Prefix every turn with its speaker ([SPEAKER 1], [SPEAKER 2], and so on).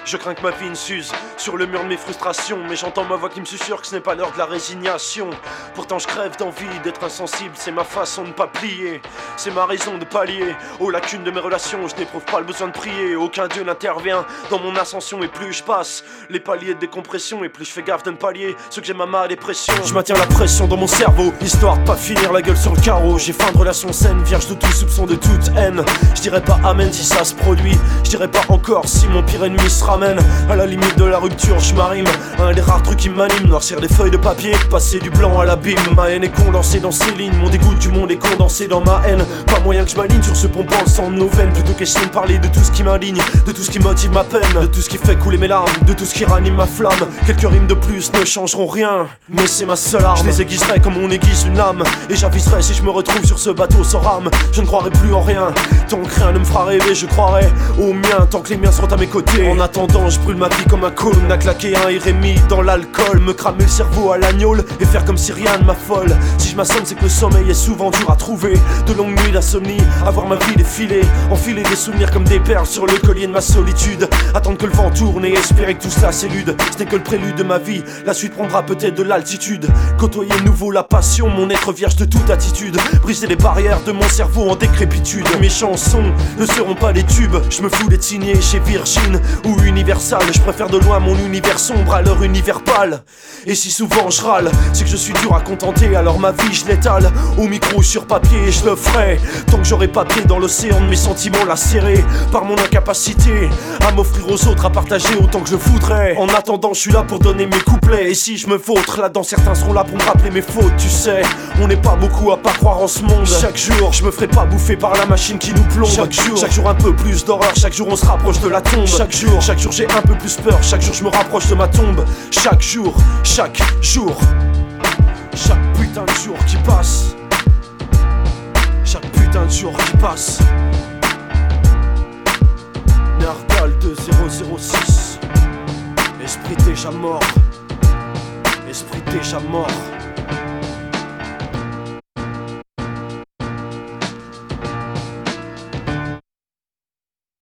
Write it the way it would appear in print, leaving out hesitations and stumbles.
[SPEAKER 1] Je crains que ma vie ne s'use sur le mur de mes frustrations, mais j'entends ma voix qui me susurre que ce n'est pas l'heure de la résignation. Pourtant je crève d'envie d'être insensible, c'est ma façon de ne pas plier. C'est ma raison de pallier aux lacunes de mes relations. Je n'éprouve pas le besoin de prier, aucun dieu n'intervient dans mon ascension. Et plus je passe les paliers de décompression, et plus je fais gaffe de ne pas lier ceux que j'aime à ma dépression. Je maintiens la pression dans mon cerveau, histoire de pas finir la gueule sur le carreau. J'ai fin de relation saine, vierge de tout soupçon, de toute haine. Je dirais pas amen si ça se produit, je dirais pas encore si mon pire ennemi se ramène. À la limite de la rupture, je m'arrime un des rares trucs qui m'animent, noircir des feuilles de papier, passer du blanc à l'abîme. Ma haine est condensée dans ces lignes, mon dégoût du monde est condensé dans ma haine. Pas moyen que je m'aligne sur ce pompon le sang de nos veines. Plutôt question de parler de tout ce qui m'indigne, de tout ce qui motive ma peine, de tout ce qui fait couler mes larmes, de tout ce qui ranime ma flamme. Quelques rimes de plus ne changeront rien, mais c'est ma seule arme. Je les aiguiserai comme on aiguise une lame, et j'aviserai si je me retrouve sur ce bateau sans rame. Je ne croirai plus en rien, tant que rien ne me fera rêver. Je croirai aux miens, tant que les miens seront à mes côtés. En attendant, je brûle ma vie comme un cône à claquer un Irémie dans l'alcool, me cramer le cerveau à l'agnole et faire comme si rien ne m'affole. Si je m'assomme, c'est que le sommeil est souvent dur à trouver. De longues nuits d'insomnie, avoir ma vie défiler, enfiler des souvenirs comme des perles sur le collier de ma solitude. Attendre que le vent tourne et espérer que tout cela s'élude. Ce n'est que le prélude de ma vie, la suite prendra peut-être de l'altitude. Côtoyer de nouveau la passion, mon être vierge de toute attitude. Briser les barrières de mon cerveau en décrépitude. Mes chansons ne seront pas des tubes, je me fous d'être signé chez Virgin ou Universal. Je préfère de loin mon univers sombre à leur univers pâle. Et si souvent je râle, c'est que je suis dur à contenter. Alors ma vie je l'étale au micro sur papier, et je le ferai tant que j'aurai pas pied dans l'océan de mes sentiments lacérés par mon incapacité à m'offrir aux autres, à partager autant que je voudrais. En attendant, je suis là pour donner mes couplets. Et si je me vautre, là-dedans certains seront là pour me rappeler mes fautes. Tu sais, on n'est pas beaucoup à pas croire en ce monde. Chaque jour, je me ferai pas bouffer par la machine qui nous plombe. Chaque jour un peu plus d'horreur, chaque jour on se rapproche de la tombe. Chaque jour j'ai un peu plus peur, chaque jour je me rapproche de ma tombe. Chaque jour, chaque putain de jour qui passe. Chaque putain de jour qui passe. Nerdal 2006. Esprit déjà mort. Esprit déjà mort.